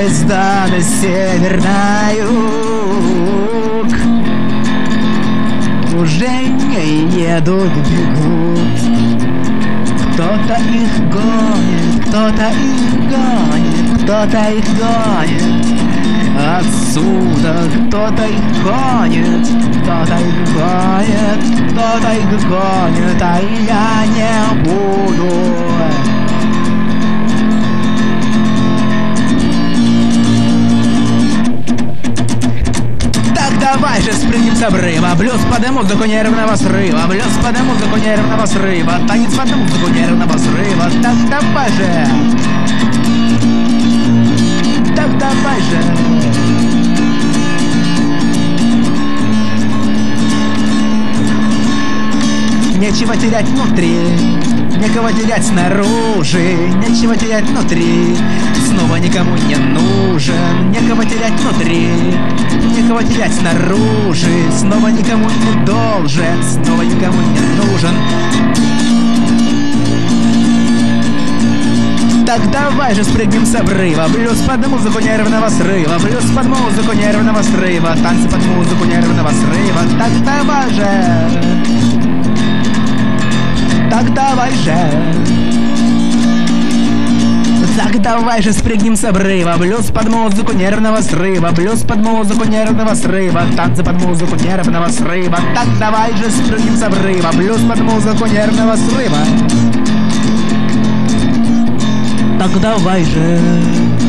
поезда на север, на юг уже не едут, бегут. Кто-то их гонит, кто-то их гонит, кто-то их гонит отсюда, кто-то их гонит, кто-то их гонит, кто-то их гонит, а я не буду. Давай же спрыгнем с обрыва, блюз под музыку нервного срыва, блюз под музыку нервного срыва, танец под музыку нервного срыва. Так давай же, так давай же. Нечего терять внутри, некого терять снаружи, нечего терять внутри, снова никому не нужен, некого терять внутри, некого терять снаружи, снова никому не должен, снова никому не нужен. Так давай же спрыгнем с обрыва, блюз под музыку нервного срыва, блюз под музыку нервного срыва, танцы под музыку нервного срыва. Так давай же, так давай же, так давай же спрыгнем с обрыва, блюз под музыку нервного срыва, блюз под музыку нервного срыва, танцы под музыку нервного срыва. Так давай же спрыгнем с обрыва, блюз под музыку нервного срыва. Так давай же.